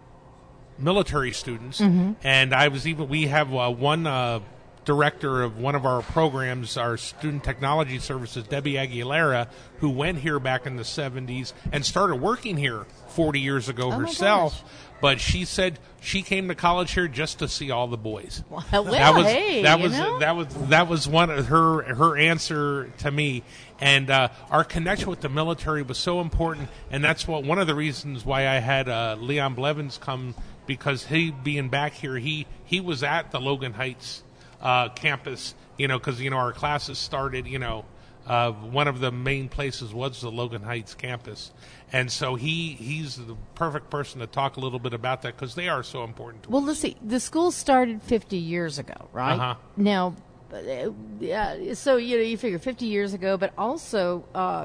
D: military students,
B: Mhm.
D: and I was even we have uh, one. Uh, director of one of our programs, our student technology services, Debbie Aguilera, who went here back in the seventies and started working here forty years ago
B: Oh my
D: herself.
B: gosh.
D: But she said she came to college here just to see all the boys.
B: Well,
D: that was
B: hey,
D: that
B: you
D: was
B: know?
D: that was that was one of her her answer to me. And uh, our connection with the military was so important, and that's what one of the reasons why I had uh, Leon Blevins come, because he being back here, he he was at the Logan Heights Uh, campus, you know, because, you know, our classes started, you know, uh, one of the main places was the Logan Heights campus. And so he he's the perfect person to talk a little bit about that because they are so important to
B: Well, let's see. The school started fifty years ago, right?
D: Uh-huh.
B: Now, uh, yeah, so, you know, you figure fifty years ago, but also uh,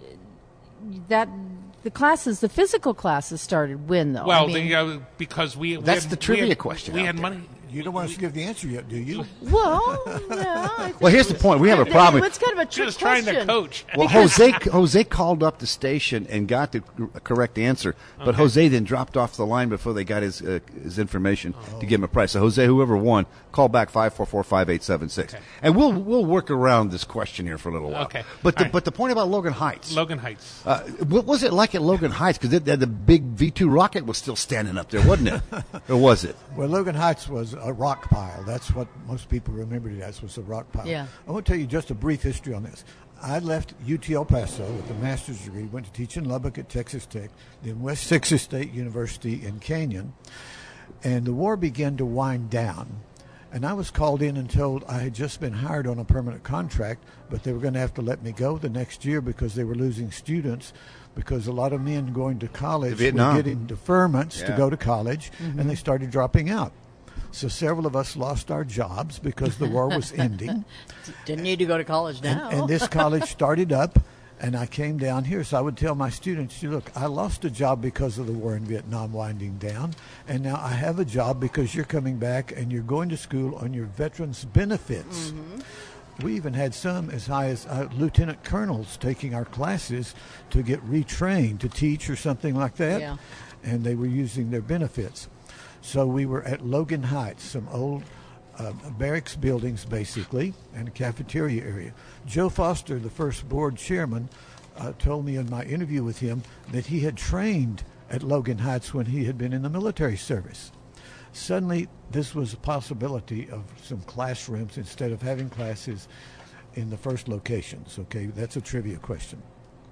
B: that the classes, the physical classes started when, though?
D: Well,
B: I mean,
D: the, uh, because we we
C: That's
D: had-
C: the
D: we
C: trivia
D: had-
C: question
D: We
C: out
D: had
C: there.
D: money.
F: You don't want us to give the answer yet, do you?
B: Well, yeah. I think
C: Well, here's the point. We have a problem.
B: It's kind of a trick
D: Just trying to
B: question.
D: coach.
C: Well, Jose Jose called up the station and got the correct answer, but
D: Okay.
C: Jose then dropped off the line before they got his uh, his information to give him a price. So Jose, whoever won, call back five four four, five eight seven six, and we'll we'll work around this question here for a little while.
D: Okay.
C: But the,
D: All right.
C: but the point about Logan Heights.
D: Logan Heights.
C: Uh, what was it like at Logan Heights? Because the big V two rocket was still standing up there, wasn't it? Or was it?
F: Well, Logan Heights was a rock pile. That's what most people remembered it as, was a rock pile.
B: Yeah.
F: I want to tell you just a brief history on this. I left U T El Paso with a master's degree, went to teach in Lubbock at Texas Tech, then West Texas State University in Canyon, and the war began to wind down. And I was called in and told I had just been hired on a permanent contract, but they were going to have to let me go the next year because they were losing students, because a lot of men going to college were
C: Vietnam.
F: getting deferments to
C: Yeah.
F: go to college,
B: Mm-hmm.
F: and they started dropping out. So several of us lost our jobs because the war was ending.
B: Didn't need to go to college now.
F: And, and this college started up, and I came down here. So I would tell my students, look, I lost a job because of the war in Vietnam winding down, and now I have a job because you're coming back and you're going to school on your veterans' benefits.
B: Mm-hmm.
F: We even had some as high as uh, lieutenant colonels taking our classes to get retrained to teach or something like that,
B: Yeah.
F: and they were using their benefits. So we were at Logan Heights, some old uh, barracks buildings, basically, and a cafeteria area. Joe Foster, the first board chairman, uh, told me in my interview with him that he had trained at Logan Heights when he had been in the military service. Suddenly, this was a possibility of some classrooms instead of having classes in the first locations. Okay, that's a trivia question.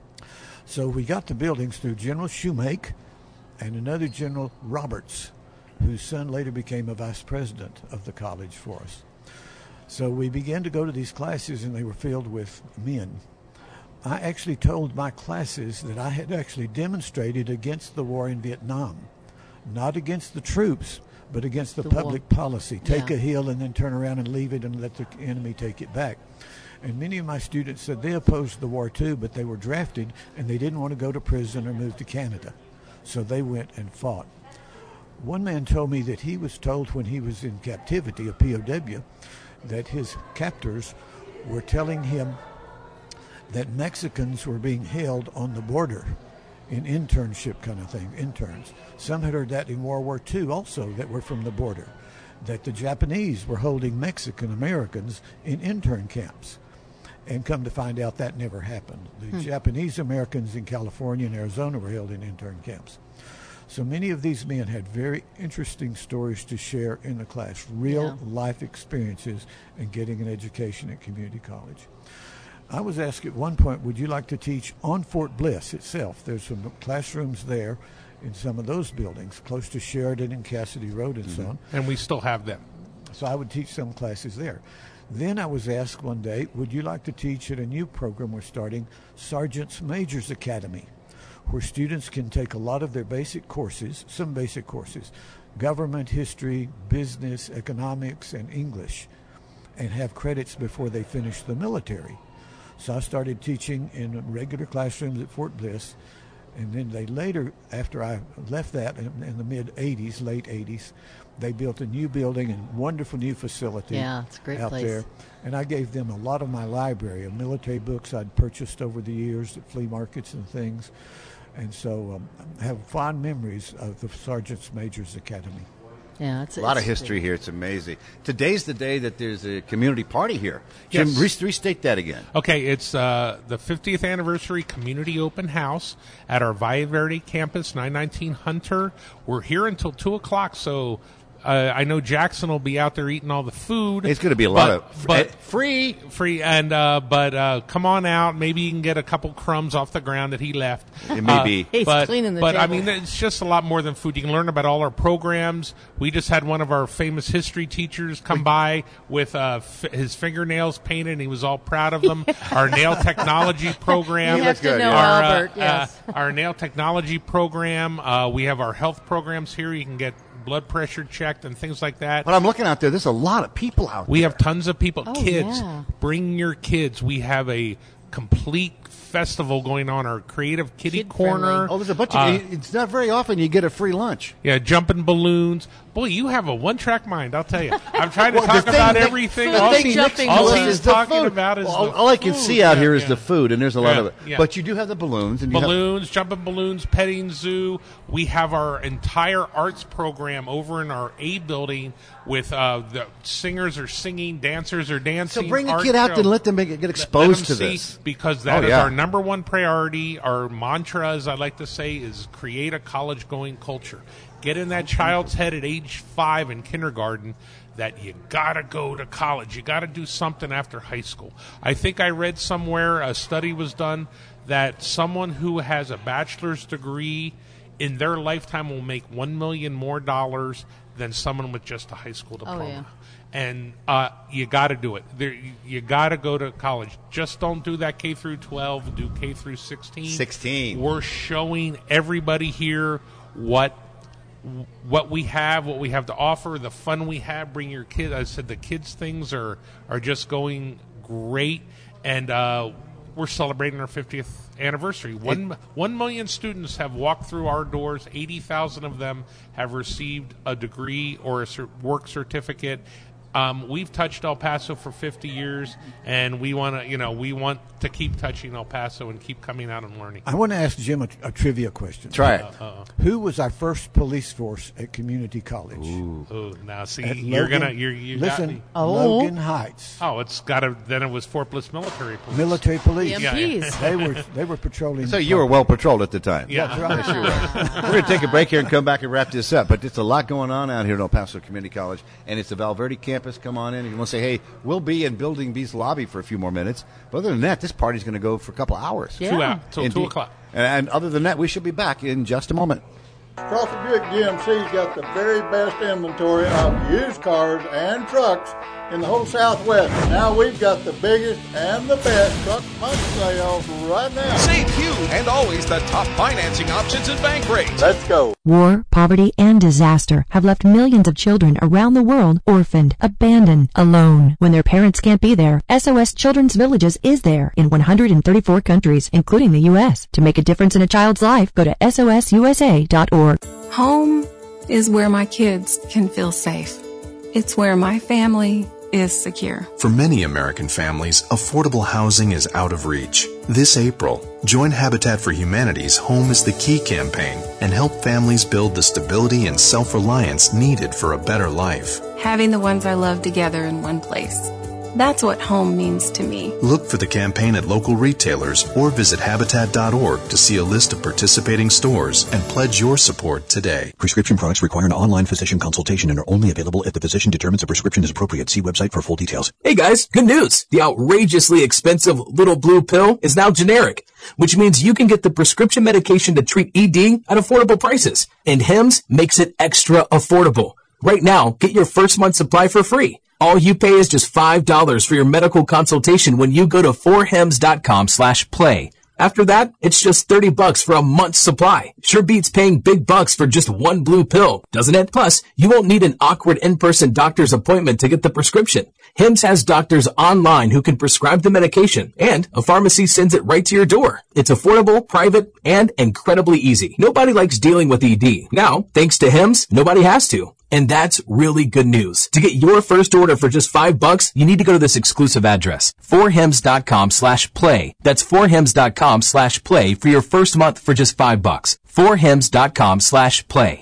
F: So we got the buildings through General Shoemake and another General Roberts, whose son later became a vice president of the college for us. So we began to go to these classes, and they were filled with men. I actually told my classes that I had actually demonstrated against the war in Vietnam, not against the troops, but against the, the public war. policy. Take
B: yeah.
F: a hill and then turn around and leave it and let the enemy take it back. And many of my students said they opposed the war too, but they were drafted and they didn't want to go to prison or move to Canada. So they went and fought. One man told me that he was told when he was in captivity, a P O W, that his captors were telling him that Mexicans were being held on the border in internship kind of thing, interns. Some had heard that in World War Two also that were from the border, that the Japanese were holding Mexican Americans in intern camps. And come to find out that never happened. The hmm. Japanese Americans in California and Arizona were held in intern camps. So many of these men had very interesting stories to share in the class, real yeah. life experiences and getting an education at community college. I was asked at one point, would you like to teach on Fort Bliss itself? There's some classrooms there in some of those buildings, close to Sheridan and Cassidy Road and mm-hmm. so on.
D: And we still have them.
F: So I would teach some classes there. Then I was asked one day, would you like to teach at a new program we're starting, Sergeants Majors Academy, where students can take a lot of their basic courses, some basic courses, government, history, business, economics, and English, and have credits before they finish the military. So I started teaching in regular classrooms at Fort Bliss, and then they later, after I left that in, in the mid-eighties, late eighties, they built a new building and wonderful new facility
B: yeah, it's a great
F: out
B: place.
F: there. And I gave them a lot of my library of military books I'd purchased over the years at flea markets and things. And so um, I have fond memories of the Sergeants Majors Academy.
B: Yeah, it's
C: a lot
B: it's,
C: of history here. It's amazing. Today's the day that there's a community party here. Jim,
D: Yes.
C: restate that again.
D: Okay, it's uh, the fiftieth anniversary community open house at our Valle Verde campus, nine nineteen Hunter. We're here until two o'clock, so uh, I know Jackson will be out there eating all the food.
C: It's going to be a lot
D: but,
C: of
D: but
C: free,
D: free, and uh, but uh, come on out. Maybe you can get a couple crumbs off the ground that he left.
C: It may
D: uh,
C: be.
B: He's
D: but,
B: cleaning the
D: But
B: table.
D: I mean, it's just a lot more than food. You can learn about all our programs. We just had one of our famous history teachers come by with uh, f- his fingernails painted, and he was all proud of them. Our nail technology program.
B: You have to
C: good,
B: know
D: our,
B: Albert,
D: uh,
B: yes.
D: uh, our nail technology program. Uh, we have our health programs here. You can get blood pressure checked and things like that.
C: But I'm looking out there. There's a lot of people out
D: We
C: there.
D: have tons of people.
B: Oh,
D: kids,
B: yeah.
D: bring your kids. We have a complete festival going on. Our creative kitty
B: Kid
D: corner.
B: friendly.
C: Oh, there's a bunch of.
D: Uh,
C: It's not very often you get a free lunch.
D: Yeah, jumping balloons. Boy, you have a one-track mind. I'll tell you. I'm trying to
C: Well,
D: talk
C: the
D: about
C: thing-
D: everything.
B: the
D: all
B: thing
D: he-
B: jumping
D: all
B: balloons.
D: he's
C: is the
D: talking
C: food.
D: about is
C: Well,
D: the
C: all I can
D: food.
C: see out
D: Yeah,
C: here is
D: yeah.
C: the food, and there's a lot
D: Yeah,
C: of it.
D: yeah.
C: But you do have the balloons, and you have,
D: Balloons, jumping balloons, petting zoo. We have our entire arts program over in our A building with uh, the singers are singing, dancers are
C: so
D: dancing.
C: bring a
D: art
C: kid out
D: show.
C: and let them make, get
D: Let
C: exposed
D: them
C: to
D: see,
C: this.
D: because that
C: Oh,
D: is
C: yeah.
D: our number one priority. Our mantra, as I like to say, is create a college-going culture. Get in that child's head at age five in kindergarten that you gotta go to college. You gotta do something after high school. I think I read somewhere a study was done that someone who has a bachelor's degree in their lifetime will make one million more dollars than someone with just a high school diploma.
B: yeah.
D: And uh, you got to do it. There, you you got to go to college. Just don't do that K through twelve. Do K through sixteen.
C: sixteen.
D: We're showing everybody here what what we have, what we have to offer, the fun we have. Bring your kids. I said the kids things are are just going great, and uh, we're celebrating our fiftieth anniversary. One one million students have walked through our doors. Eighty thousand of them have received a degree or a cer- work certificate. Um, we've touched El Paso for fifty years, and we want to, you know, we want to keep touching El Paso and keep coming out and learning.
F: I want to ask Jim a, a trivia question.
C: Try it.
D: Uh, uh,
F: Who was our first police force at community college?
C: Ooh.
D: Ooh, now see,
F: At
D: you're
F: Logan-
D: gonna, you're, you
F: listen,
D: got,
B: Oh.
F: Logan Heights.
D: oh, it's got to. Then it was Fort Bliss Military Police.
F: Military police.
D: Yeah, yeah.
F: They were they were patrolling.
C: So
F: the
C: you were
F: park.
C: well patrolled at the time.
D: Yeah.
F: That's right.
C: Yes, you were. We're going to take a break here and come back and wrap this up. But it's a lot going on out here at El Paso Community College, and it's the Valverde campus. Come on in. If you want to say, hey, we'll be in Building B's lobby for a few more minutes. But other than that, this party's going to go for a couple hours.
B: Yeah.
D: Two out till two
C: Indeed.
D: o'clock.
C: And, and other than that, we should be back in just a moment.
R: Crawford Buick G M C's got the very best inventory of used cars and trucks in the whole Southwest. Now we've got the biggest and the best truck punch sale right now.
S: Save huge and always the top financing options and bank rates.
R: Let's go.
T: War, poverty, and disaster have left millions of children around the world orphaned, abandoned, alone. When their parents can't be there, S O S Children's Villages is there in one hundred thirty-four countries, including the U S. To make a difference in a child's life, go to S O S U S A dot org.
U: Home is where my kids can feel safe. It's where my family is secure.
V: For many American families, affordable housing is out of reach. This April, join Habitat for Humanity's Home is the Key campaign and help families build the stability and self-reliance needed for a better life.
U: Having the ones I love together in one place. That's what home means to me.
V: Look for the campaign at local retailers or visit habitat dot org to see a list of participating stores and pledge your support today.
W: Prescription products require an online physician consultation and are only available if the physician determines a prescription is appropriate. See website for full details.
X: Hey guys, good news! The outrageously expensive Little Blue pill is now generic, which means you can get the prescription medication to treat E D at affordable prices. And Hims makes it extra affordable. Right now, get your first month supply for free. All you pay is just five dollars for your medical consultation when you go to four hems dot com slash play. After that, it's just thirty bucks for a month's supply. Sure beats paying big bucks for just one blue pill, doesn't it? Plus, you won't need an awkward in-person doctor's appointment to get the prescription. Hims has doctors online who can prescribe the medication, and a pharmacy sends it right to your door. It's affordable, private, and incredibly easy. Nobody likes dealing with E D. Now, thanks to Hims, nobody has to. And that's really good news. To get your first order for just five bucks, you need to go to this exclusive address, four hems dot com slash play. That's four hems dot com slash play for your first month for just five bucks. four hems dot com slash play.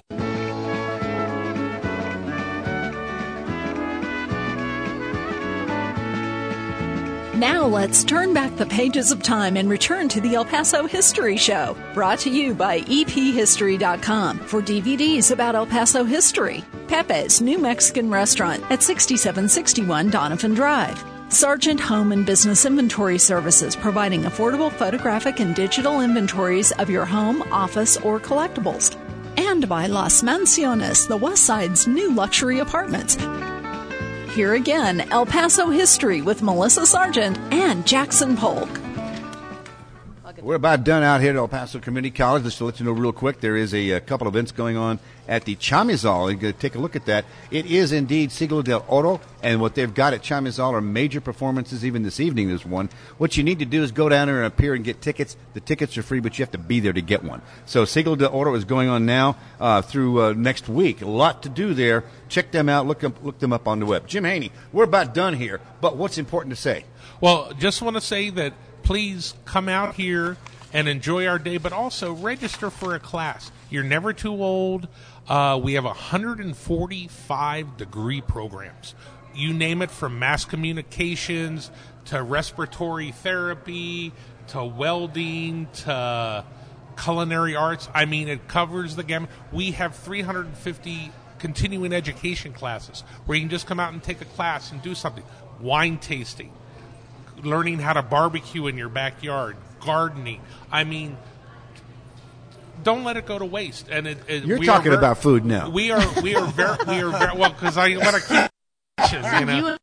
M: Now let's turn back the pages of time and return to the El Paso History Show, brought to you by E P history dot com for D V Ds about El Paso history. Pepe's New Mexican Restaurant at sixty-seven sixty-one Donovan Drive. Sargent Home and Business Inventory Services, providing affordable photographic and digital inventories of your home, office, or collectibles. And by Las Mansiones, the West Side's new luxury apartments. Here again, El Paso History with Melissa Sargent and Jackson Polk.
C: We're about done out here at El Paso Community College. Just to let you know real quick, there is a, a couple of events going on at the Chamizal. You can take a look at that. It is indeed Siglo del Oro, and what they've got at Chamizal are major performances. Even this evening there's one. What you need to do is go down there and appear and get tickets. The tickets are free, but you have to be there to get one. So Siglo del Oro is going on now uh, through uh, next week. A lot to do there. Check them out. Look, up, look them up on the web. Jim Haney, we're about done here, but what's important to say?
D: Well, just want to say that please come out here and enjoy our day, but also register for a class. You're never too old. Uh, we have one hundred forty-five degree programs. You name it, from mass communications to respiratory therapy to welding to culinary arts. I mean, it covers the gamut. We have three hundred fifty continuing education classes where you can just come out and take a class and do something. Wine tasting, learning how to barbecue in your backyard, gardening. I mean, don't let it go to waste. And it, it,
C: You're
D: we
C: talking
D: very,
C: about food now.
D: We are, we are very, we are very well, because I want to keep, you know,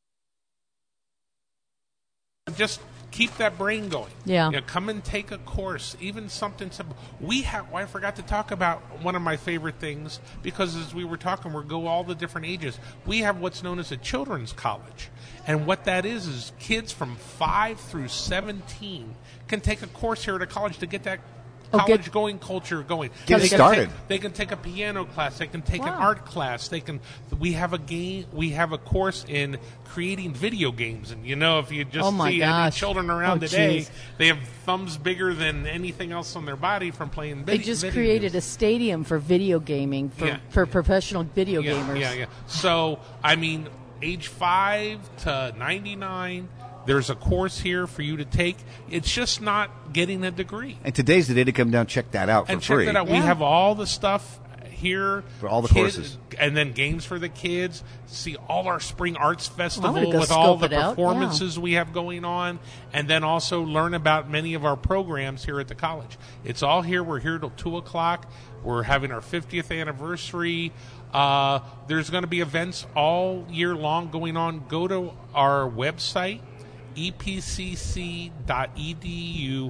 D: just keep that brain going.
B: Yeah.
D: You know, come and take a course, even something simple. We have. Well, I forgot to talk about one of my favorite things, because as we were talking, we go all the different ages. We have what's known as a children's college, and what that is is kids from five through seventeen can take a course here at a college to get that
B: Oh, get-
D: college-going culture going.
C: Get
D: they
C: it
D: can
C: started.
D: Take, they can take a piano class. They can take an
B: Wow.
D: art class. They can. We have a game. We have a course in creating video games. And you know, if you just
B: Oh, my
D: see
B: gosh.
D: any children around
B: Oh,
D: today,
B: geez.
D: they have thumbs bigger than anything else on their body from playing
B: They
D: video.
B: just
D: video
B: created
D: games.
B: a stadium for video gaming for,
D: Yeah.
B: for professional video
D: yeah,
B: gamers.
D: Yeah, yeah. So, I mean, age five to ninety-nine, there's a course here for you to take. It's just not getting a degree.
C: And today's the day to come down check that out for
D: And check
C: free.
D: that out. We have all the stuff here
C: For all the
D: Kid-
C: courses.
D: and then games for the kids. See all our spring arts festival
B: I'm gonna go
D: with all
B: scope
D: the
B: it out,
D: performances we have going on, and then also learn about many of our programs here at the college. It's all here. We're here till two o'clock. We're having our fiftieth anniversary. Uh, there's going to be events all year long going on. Go to our website, e p c c dot e d u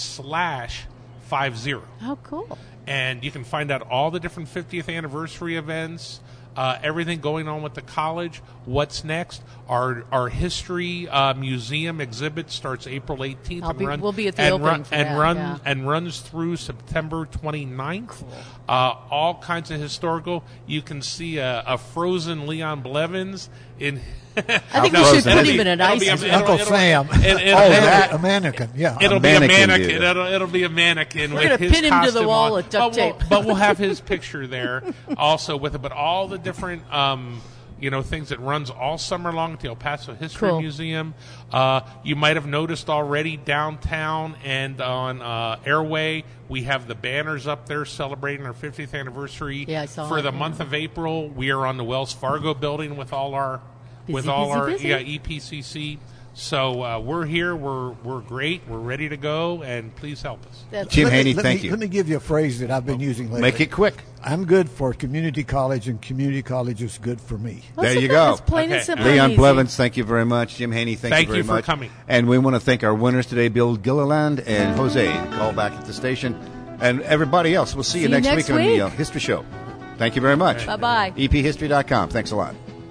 D: slash five zero.
B: How cool.
D: And you can find out all the different fiftieth anniversary events, uh, everything going on with the college, what's next. Our our history uh, museum exhibit starts April eighteenth.
B: I'll
D: and
B: be-
D: run,
B: we'll be at the
D: and
B: opening
D: run,
B: for
D: and
B: that,
D: run
B: yeah.
D: and runs through September twenty-ninth. Uh, all kinds of historical. You can see a, a frozen Leon Blevins in.
B: I think we should put him in an ice.
F: Uncle Sam.
D: It, it,
F: oh,
D: it'll,
F: that, a mannequin. Yeah.
D: It'll
C: A
D: be
C: mannequin,
D: a mannequin.
C: dude.
D: It'll, it'll be a mannequin
B: We're
D: with
B: gonna
D: his
B: pin him to the
D: costume
B: wall
D: on.
B: with duct
D: but we'll,
B: tape.
D: but we'll have his picture there also with it. But all the different, um, you know, things that runs all summer long at the El Paso History
B: Cool.
D: Museum. Uh, you might have noticed already downtown and on uh, Airway, we have the banners up there celebrating our fiftieth anniversary.
B: Yeah, I saw
D: For
B: it,
D: the
B: yeah.
D: month of April, we are on the Wells Fargo building with all our with
B: Busy,
D: all
B: busy,
D: our
B: busy.
D: yeah, E P C C. So uh, we're here. We're we're great. We're ready to go, and please help us.
B: That's
C: Jim
F: Let me-
C: Haney,
F: let
C: thank
F: me,
C: you.
F: Let me give you a phrase that I've been using lately.
C: Make it quick.
F: I'm good for community college, and community college is good for me.
B: That's
C: There you
B: it.
C: go.
B: It's plain
D: Okay.
B: and simple.
C: Leon
B: and easy.
C: Blevins, thank you very much. Jim Haney, thank,
D: Thank
C: you very
D: you for
C: much.
D: coming.
C: And we want to thank our winners today, Bill Gilliland and Jose. Call back at the station. And everybody else, we'll see,
B: See
C: you
B: you
C: next,
B: next
C: week, on the
B: week.
C: uh, History Show. Thank you very much.
B: Bye-bye.
C: E P history dot com. Thanks a lot.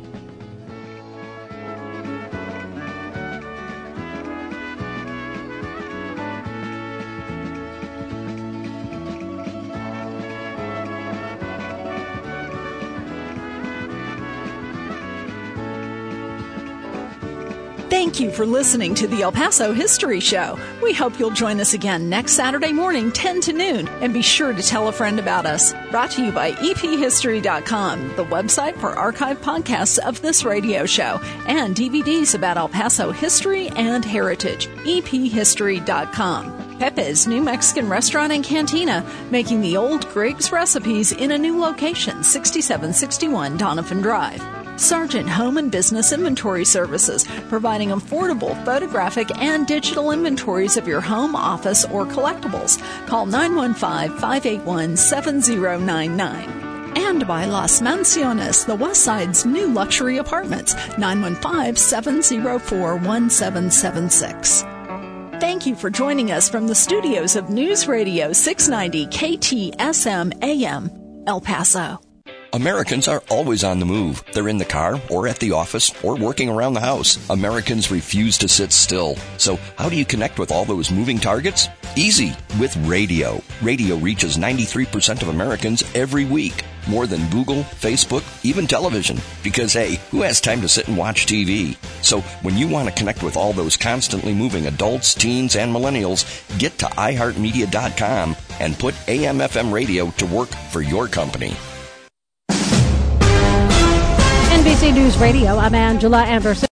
M: Thank you for listening to the El Paso History Show. We hope you'll join us again next Saturday morning, ten to noon, and be sure to tell a friend about us. Brought to you by e p history dot com, the website for archive podcasts of this radio show, and D V Ds about El Paso history and heritage. e p history dot com. Pepe's New Mexican Restaurant and Cantina, making the old Griggs recipes in a new location, sixty-seven sixty-one Donovan Drive. Sargent Home and Business Inventory Services, providing affordable photographic and digital inventories of your home, office, or collectibles. Call nine one five, five eight one, seven zero nine nine. And by Las Mansiones, the West Side's new luxury apartments, nine one five, seven zero four, one seven seven six. Thank you for joining us from the studios of News Radio six ninety K T S M A M, El Paso.
A: Americans are always on the move. They're in the car or at the office or working around the house. Americans refuse to sit still. So how do you connect with all those moving targets? Easy, with radio. Radio reaches ninety-three percent of Americans every week. More than Google, Facebook, even television. Because, hey, who has time to sit and watch T V? So when you want to connect with all those constantly moving adults, teens, and millennials, get to i heart media dot com and put A M F M radio to work for your company.
E: N B C News Radio, I'm Angela Anderson.